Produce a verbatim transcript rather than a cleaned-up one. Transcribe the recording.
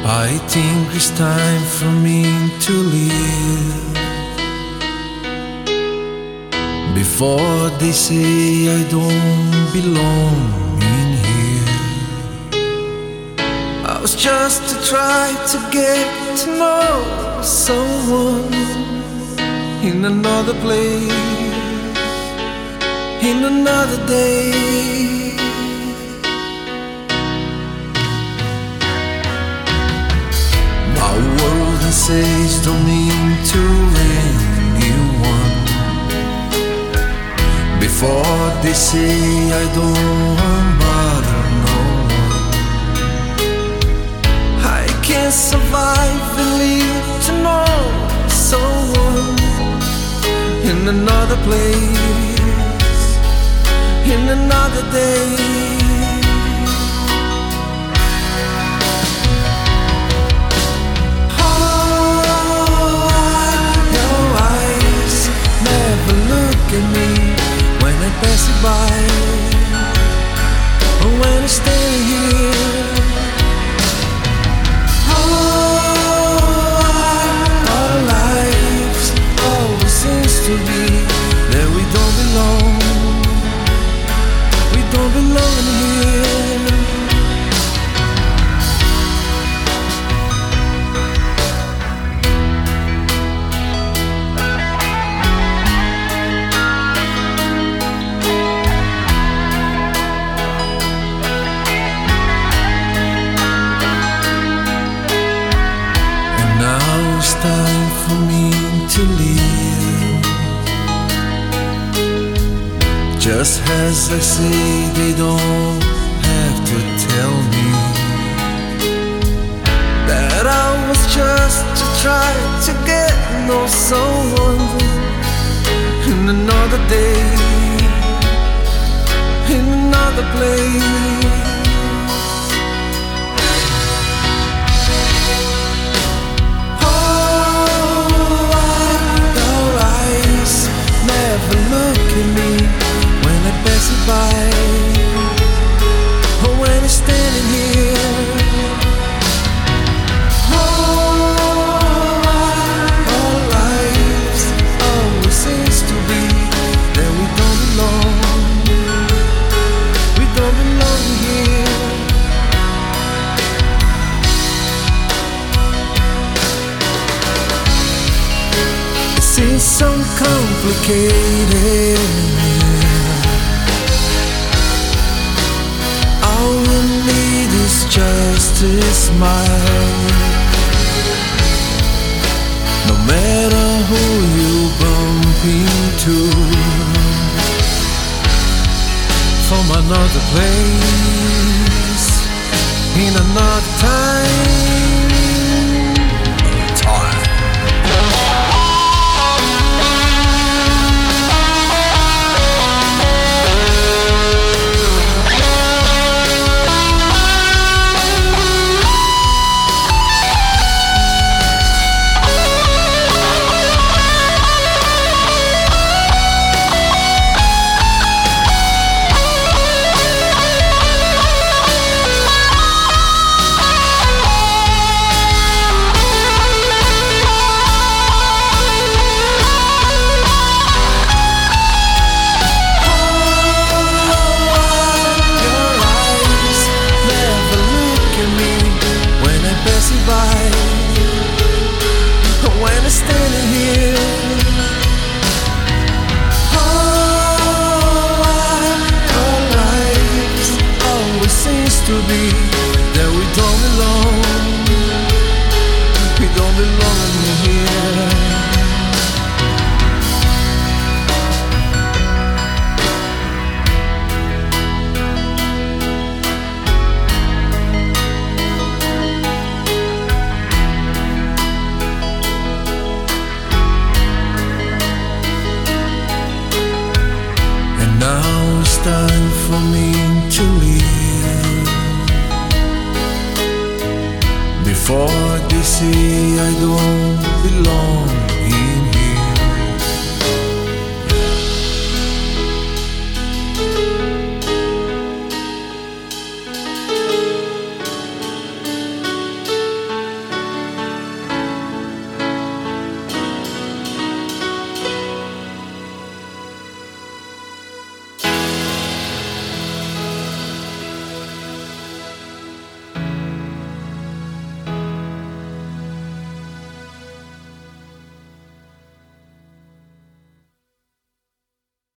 I think it's time for me to leave before they say I don't belong in here. I was just to try to get to know someone in another place, in another day. My world says don't mean to anyone before they say I don't bother no one. I can't survive and live to know someone in another place, in another day. Pass it by, or when I stay here. Oh, our lives always seems to be that we don't belong, we don't belong here. It's time for me to leave. Just as I say, they don't have to tell me that I was just to try to get to know someone in another day, in another place. By, or when I'm standing here. Oh, our lives always seems to be that we don't belong, we don't belong here. It seems so complicated. Just a smile. No matter who you bump into from another place, in another time. Time. When I'm standing here. Oh, our lives always seems to be that we don't belong, we don't belong here. Now it's time for me to leave before they say I don't belong in